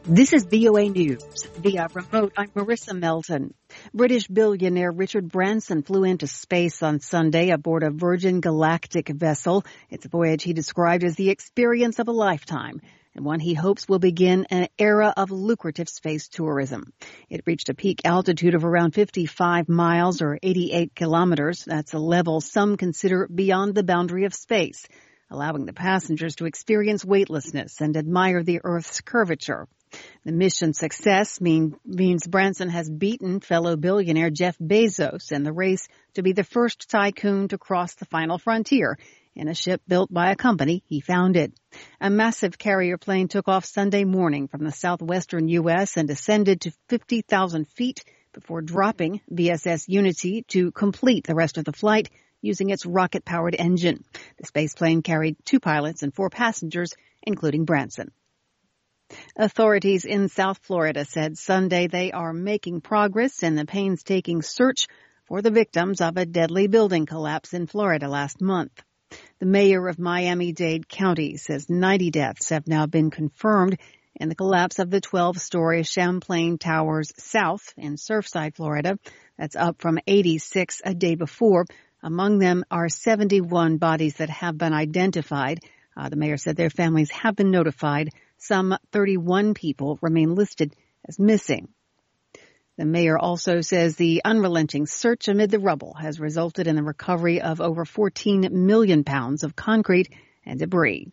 This is VOA News. Via remote, I'm Marissa Melton. British billionaire Richard Branson flew into space on Sunday aboard a Virgin Galactic vessel. It's a voyage he described as the experience of a lifetime, and one he hopes will begin an era of lucrative space tourism. It reached a peak altitude of around 55 miles or 88 kilometers. That's a level some consider beyond the boundary of space, allowing the passengers to experience weightlessness and admire the Earth's curvature. The mission's success means Branson has beaten fellow billionaire Jeff Bezos in the race to be the first tycoon to cross the final frontier in a ship built by a company he founded. A massive carrier plane took off Sunday morning from the southwestern U.S. and descended to 50,000 feet before dropping VSS Unity to complete the rest of the flight using its rocket-powered engine. The space plane carried 2 pilots and 4 passengers, including Branson. Authorities in South Florida said Sunday they are making progress in the painstaking search for the victims of a deadly building collapse in Florida last month. The mayor of Miami-Dade County says 90 deaths have now been confirmed in the collapse of the 12-story Champlain Towers South in Surfside, Florida. That's up from 86 a day before. Among them are 71 bodies that have been identified. The mayor said their families have been notified. Some 31 people remain listed as missing. The mayor also says the unrelenting search amid the rubble has resulted in the recovery of over 14 million pounds of concrete and debris.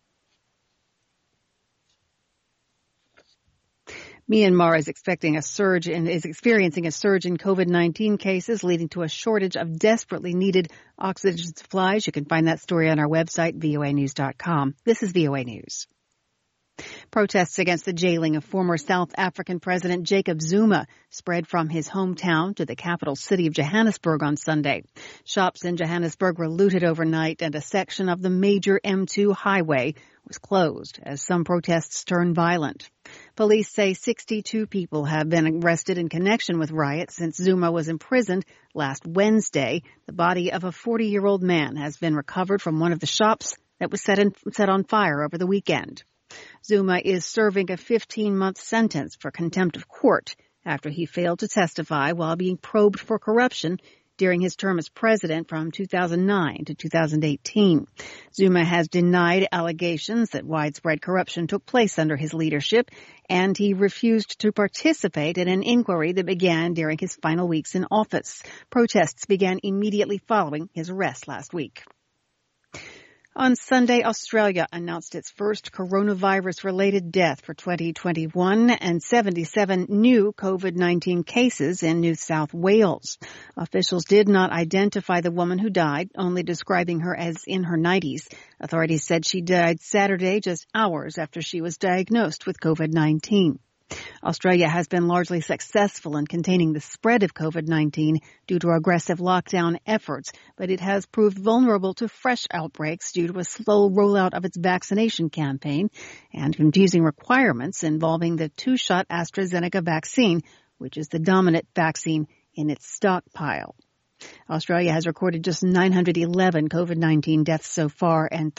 Myanmar is experiencing a surge in COVID-19 cases, leading to a shortage of desperately needed oxygen supplies. You can find that story on our website, voanews.com. This is VOA News. Protests against the jailing of former South African President Jacob Zuma spread from his hometown to the capital city of Johannesburg on Sunday. Shops in Johannesburg were looted overnight, and a section of the major M2 highway was closed as some protests turned violent. Police say 62 people have been arrested in connection with riots since Zuma was imprisoned last Wednesday. The body of a 40-year-old man has been recovered from one of the shops that was set on fire over the weekend. Zuma is serving a 15-month sentence for contempt of court after he failed to testify while being probed for corruption during his term as president from 2009 to 2018. Zuma has denied allegations that widespread corruption took place under his leadership, and he refused to participate in an inquiry that began during his final weeks in office. Protests began immediately following his arrest last week. On Sunday, Australia announced its first coronavirus-related death for 2021 and 77 new COVID-19 cases in New South Wales. Officials did not identify the woman who died, only describing her as in her 90s. Authorities said she died Saturday, just hours after she was diagnosed with COVID-19. Australia has been largely successful in containing the spread of COVID-19 due to aggressive lockdown efforts, but it has proved vulnerable to fresh outbreaks due to a slow rollout of its vaccination campaign and confusing requirements involving the 2-shot AstraZeneca vaccine, which is the dominant vaccine in its stockpile. Australia has recorded just 911 COVID-19 deaths so far and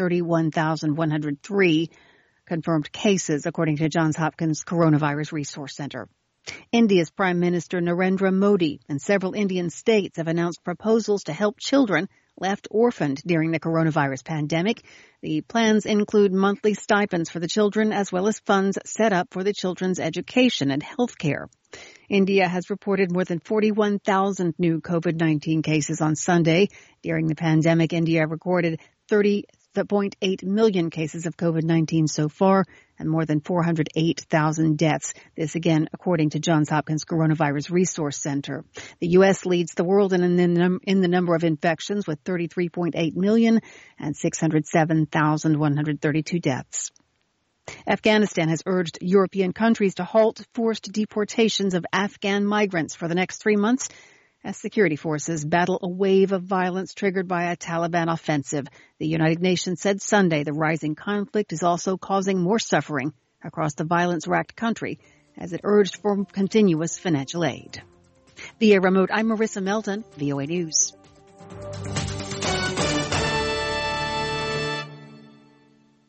31,103 confirmed cases, according to Johns Hopkins Coronavirus Resource Center. India's Prime Minister Narendra Modi and several Indian states have announced proposals to help children left orphaned during the coronavirus pandemic. The plans include monthly stipends for the children as well as funds set up for the children's education and health care. India has reported more than 41,000 new COVID-19 cases on Sunday. During the pandemic, India recorded 30.8 million cases of COVID-19 so far and more than 408,000 deaths. This again, according to Johns Hopkins Coronavirus Resource Center. The U.S. leads the world in the number of infections with 33.8 million and 607,132 deaths. Afghanistan has urged European countries to halt forced deportations of Afghan migrants for the next 3 months as security forces battle a wave of violence triggered by a Taliban offensive. The United Nations said Sunday the rising conflict is also causing more suffering across the violence-racked country as it urged for continuous financial aid. Via remote, I'm Marissa Melton, VOA News.